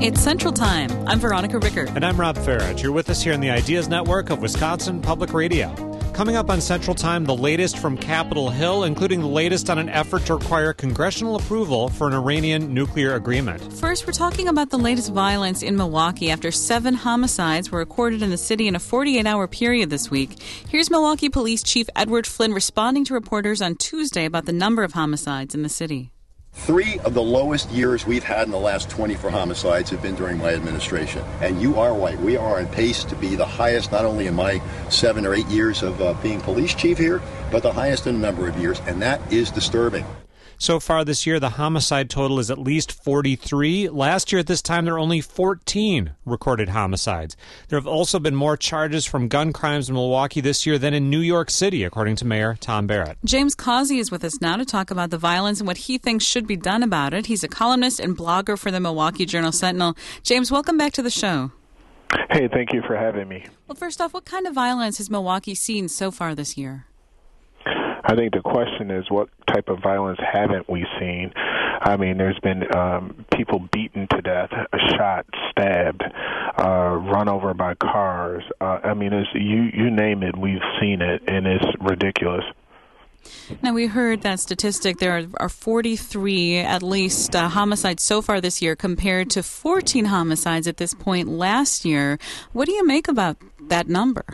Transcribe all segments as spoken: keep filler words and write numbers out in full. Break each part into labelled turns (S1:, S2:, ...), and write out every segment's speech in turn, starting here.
S1: It's Central Time. I'm Veronica Ricker.
S2: And I'm Rob Farage. You're with us here on the Ideas Network of Wisconsin Public Radio. Coming up on Central Time, the latest from Capitol Hill, including the latest on an effort to require congressional approval for an Iranian nuclear agreement.
S1: First, we're talking about the latest violence in Milwaukee after seven homicides were recorded in the city in a forty-eight hour period this week. Here's Milwaukee Police Chief Edward Flynn responding to reporters on Tuesday about the number of homicides in the city.
S3: Three of the lowest years we've had in the last twenty for homicides have been during my administration. And you are right. We are on pace to be the highest, not only in my seven or eight years of uh, being police chief here, but the highest in a number of years. And that is disturbing.
S2: So far this year, the homicide total is at least forty-three. Last year at this time, there were only fourteen recorded homicides. There have also been more charges from gun crimes in Milwaukee this year than in New York City, according to Mayor Tom Barrett.
S1: James Causey is with us now to talk about the violence and what he thinks should be done about it. He's a columnist and blogger for the Milwaukee Journal-Sentinel. James, welcome back to the show.
S4: Hey, thank you for having me.
S1: Well, first off, what kind of violence has Milwaukee seen so far this year?
S4: I think the question is, what type of violence haven't we seen? I mean, there's been um, people beaten to death, shot, stabbed, uh, run over by cars. Uh, I mean, it's, you, you name it, we've seen it, and it's ridiculous.
S1: Now, we heard that statistic. There are, are forty-three, at least, uh, homicides so far this year compared to fourteen homicides at this point last year. What do you make about that number?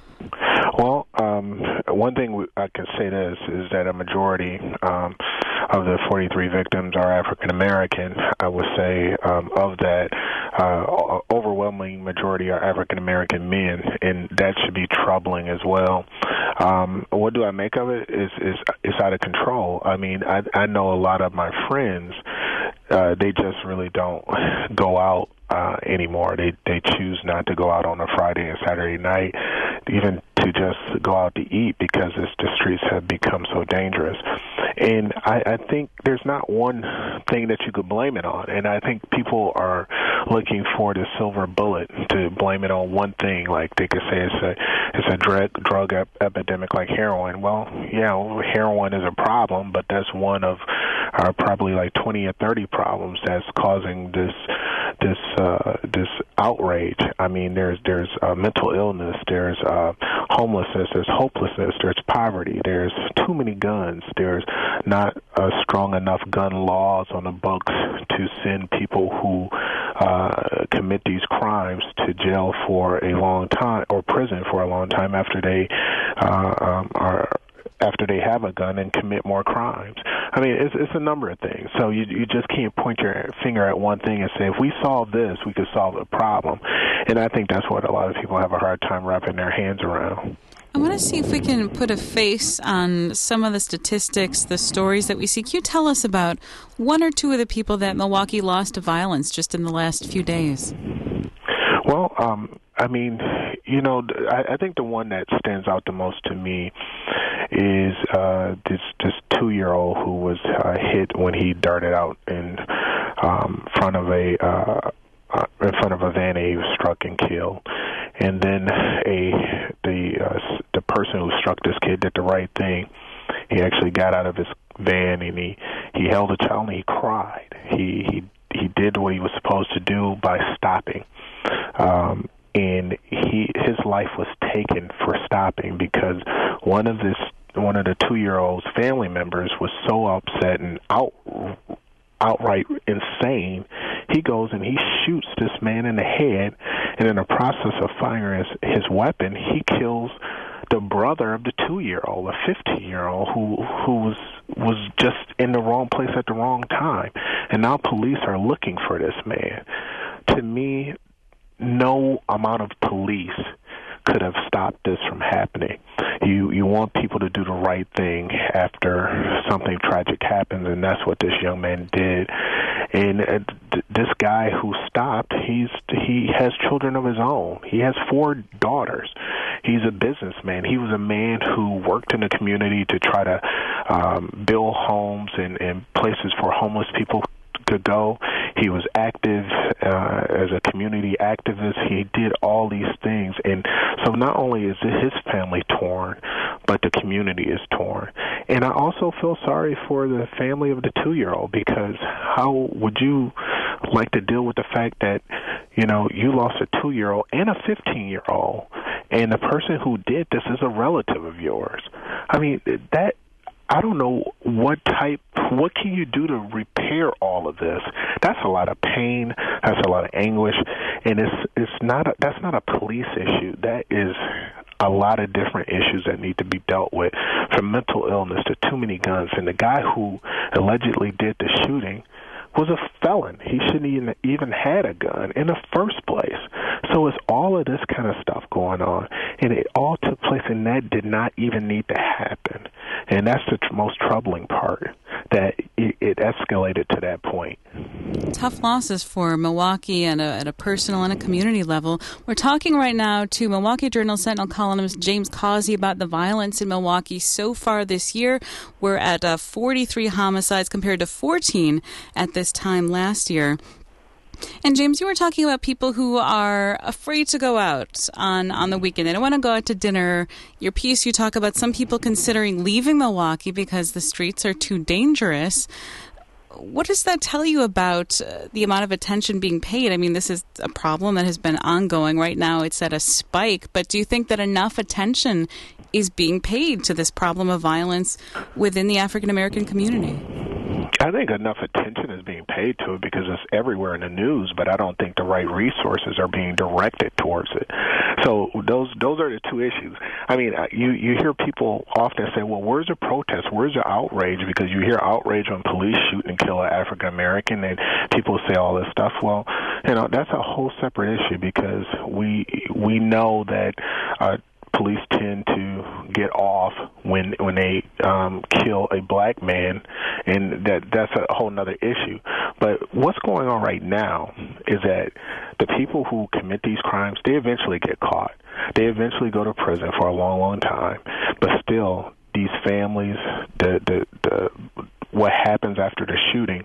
S4: Well, um, one thing I can say this is that a majority um, of the forty-three victims are African American. I would say um, of that, uh, overwhelming majority are African American men, and that should be troubling as well. Um, what do I make of it? Is is it's out of control. I mean, I I know a lot of my friends. Uh, they just really don't go out uh, anymore. They they choose not to go out on a Friday and Saturday night, even to just go out to eat because it's, the streets have become so dangerous. And I, I think there's not one thing that you could blame it on. And I think people are looking for the silver bullet to blame it on one thing. Like they could say it's a it's a drug drug ep- epidemic like heroin. Well, yeah, well, heroin is a problem, but that's one of uh, probably like twenty or thirty problems that's causing this this uh, this outrage. I mean, there's there's uh, mental illness, there's uh, homelessness, there's hopelessness, there's poverty, there's too many guns, there's not uh, strong enough gun laws on the books to send people who uh, commit these crimes to jail for a long time or prison for a long time after they uh, um, are. after they have a gun and commit more crimes. I mean, it's, it's a number of things. So you you just can't point your finger at one thing and say, if we solve this, we could solve the problem. And I think that's what a lot of people have a hard time wrapping their hands around.
S1: I want to see if we can put a face on some of the statistics, the stories that we see. Can you tell us about one or two of the people that Milwaukee lost to violence just in the last few days?
S4: Well, um, I mean, you know, I, I think the one that stands out the most to me is uh, this this two-year-old who was uh, hit when he darted out in um, front of a uh, uh, in front of a van, and he was struck and killed. And then a the uh, the person who struck this kid did the right thing. He actually got out of his van and he, he held the child and he cried. He he he did what he was supposed to do by stopping. Um, and he his life was taken for stopping because one of this one of the two-year-old's family members was so upset and out outright insane. He goes and he shoots this man in the head, and in the process of firing his, his weapon, he kills the brother of the two-year-old, a fifteen-year-old who who was was just in the wrong place at the wrong time. And now police are looking for this man. To me, no amount of police could have stopped this from happening. You you want people to do the right thing after something tragic happens, and that's what this young man did. And uh, th- this guy who stopped, he's he has children of his own. He has four daughters. He's a businessman. He was a man who worked in the community to try to um, build homes and, and places for homeless people to go. He was active uh, as a community activist. He did all these things. And so not only is his family torn, but the community is torn. And I also feel sorry for the family of the two-year-old, because how would you like to deal with the fact that, you know, you lost a two-year-old and a fifteen-year-old, and the person who did this is a relative of yours. I mean, that, I don't know what type, what can you do to repair all of this? That's a lot of pain. That's a lot of anguish, and it's it's not a, that's not a police issue. That is a lot of different issues that need to be dealt with, from mental illness to too many guns. And the guy who allegedly did the shooting was a felon. He shouldn't even even had a gun in the first place. So it's all of this kind of stuff going on, and it all took place, and that did not even need to happen. And that's the tr- most troubling part, that it, it escalated to that point.
S1: Tough losses for Milwaukee at a, at a personal and a community level. We're talking right now to Milwaukee Journal-Sentinel columnist James Causey about the violence in Milwaukee so far this year. We're at uh, forty-three homicides compared to fourteen at this time last year. And James, you were talking about people who are afraid to go out on, on the weekend. They don't want to go out to dinner. Your piece, you talk about some people considering leaving Milwaukee because the streets are too dangerous. What does that tell you about uh, the amount of attention being paid? I mean, this is a problem that has been ongoing. Right now it's at a spike. But do you think that enough attention is being paid to this problem of violence within the African-American community?
S4: I think enough attention is being paid to it because it's everywhere in the news, but I don't think the right resources are being directed towards it. So those those are the two issues. I mean, you, you hear people often say, well, where's the protest? Where's the outrage? Because you hear outrage when police shoot and kill an African-American, and people say all this stuff. Well, you know, that's a whole separate issue, because we we know that uh, police tend to get off when when they um, kill a black man, and that that's a whole nother issue. But what's going on right now is that the people who commit these crimes, they eventually get caught. They eventually go to prison for a long, long time. But still, these families, the the, the what happens after the shooting,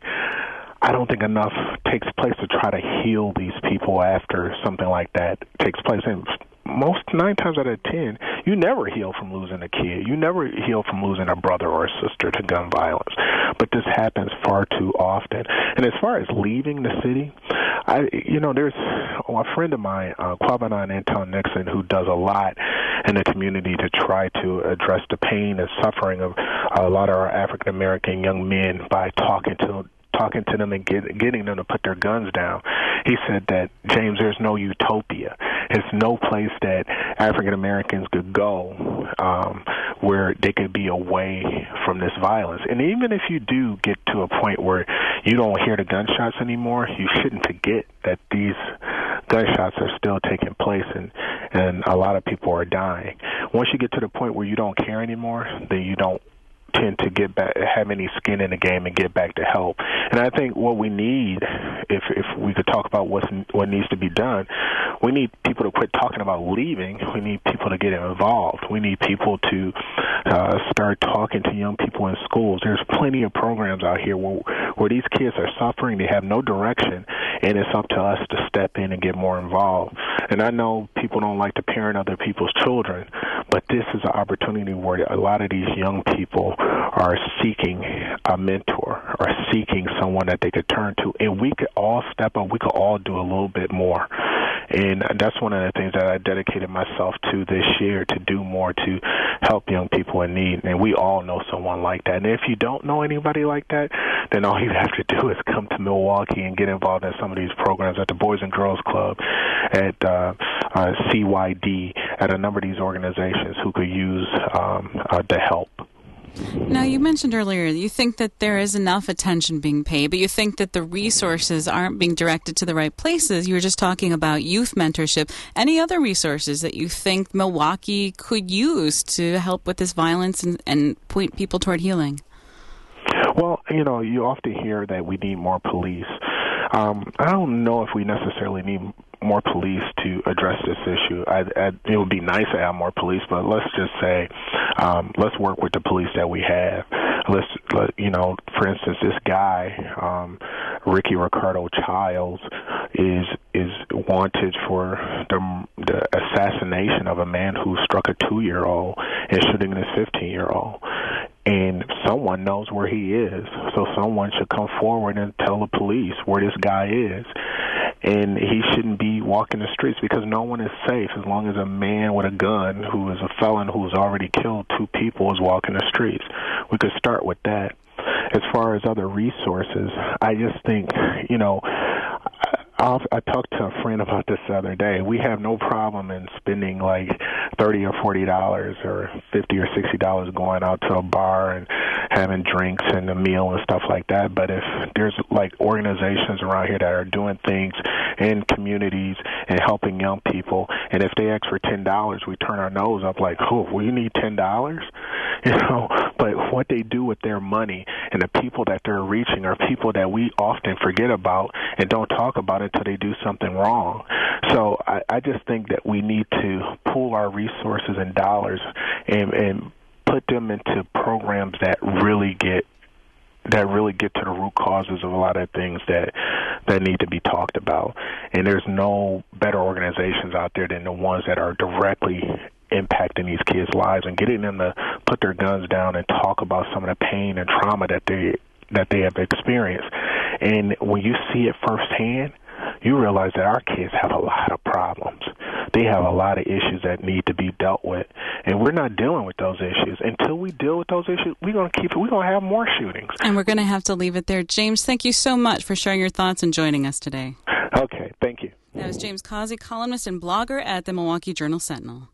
S4: I don't think enough takes place to try to heal these people after something like that takes place. And most nine times out of ten, you never heal from losing a kid. You never heal from losing a brother or a sister to gun violence. But this happens far too often. And as far as leaving the city, I, you know, there's a friend of mine, uh, Quabanon Anton Nixon, who does a lot in the community to try to address the pain and suffering of a lot of our African-American young men by talking to talking to them and get, getting them to put their guns down. He said that, James, there's no utopia. There's no place that African Americans could go um, where they could be away from this violence. And even if you do get to a point where you don't hear the gunshots anymore, you shouldn't forget that these gunshots are still taking place, and, and a lot of people are dying. Once you get to the point where you don't care anymore, then you don't tend to get back, have any skin in the game and get back to help. And I think what we need, if if we could talk about what's, what needs to be done, we need people to quit talking about leaving. We need people to get involved. We need people to uh, start talking to young people in schools. There's plenty of programs out here where, where these kids are suffering. They have no direction, and it's up to us to step in and get more involved. And I know people don't like to parent other people's children, but this is an opportunity where a lot of these young people are seeking a mentor or seeking someone that they could turn to. And we could all step up. We could all do a little bit more. And that's one of the things that I dedicated myself to this year, to do more to help young people in need. And we all know someone like that. And if you don't know anybody like that, then all you have to do is come to Milwaukee and get involved in some of these programs at the Boys and Girls Club, at uh, uh, C Y D, at a number of these organizations who could use um, uh, the help.
S1: Now, you mentioned earlier you think that there is enough attention being paid, but you think that the resources aren't being directed to the right places. You were just talking about youth mentorship. Any other resources that you think Milwaukee could use to help with this violence and, and point people toward healing?
S4: Well, you know, you often hear that we need more police. Um, I don't know if we necessarily need more police to address this issue. I, I, it would be nice to have more police, but let's just say, um, let's work with the police that we have. Let's, let, you know, for instance, this guy, um, Ricky Ricardo Childs, is is wanted for the, the assassination of a man who struck a two-year-old and shooting his fifteen-year-old. and someone knows where he is. So someone should come forward and tell the police where this guy is. And he shouldn't be walking the streets because no one is safe as long as a man with a gun who is a felon who has already killed two people is walking the streets. We could start with that. As far as other resources, I just think, you know, I'll, I talked to a friend about this the other day. We have no problem in spending like thirty or forty dollars or fifty or sixty dollars going out to a bar and having drinks and a meal and stuff like that. But if there's like organizations around here that are doing things in communities and helping young people, and if they ask for ten dollars, we turn our nose up like, oh, well, you need ten dollars? You know, but what they do with their money and the people that they're reaching are people that we often forget about and don't talk about until they do something wrong. So I, I just think that we need to pool our resources and dollars and, and put them into programs that really get that really get to the root causes of a lot of things that that need to be talked about. And there's no better organizations out there than the ones that are directly impacting these kids' lives and getting them to put their guns down and talk about some of the pain and trauma that they that they have experienced. And when you see it firsthand, you realize that our kids have a lot of problems. They have a lot of issues that need to be dealt with, and we're not dealing with those issues. Until we deal with those issues, we're going to keep. We're going to have more shootings.
S1: And we're going to have to leave it there. James, thank you so much for sharing your thoughts and joining us today.
S4: Okay, thank you.
S1: That was James Causey, columnist and blogger at the Milwaukee Journal-Sentinel.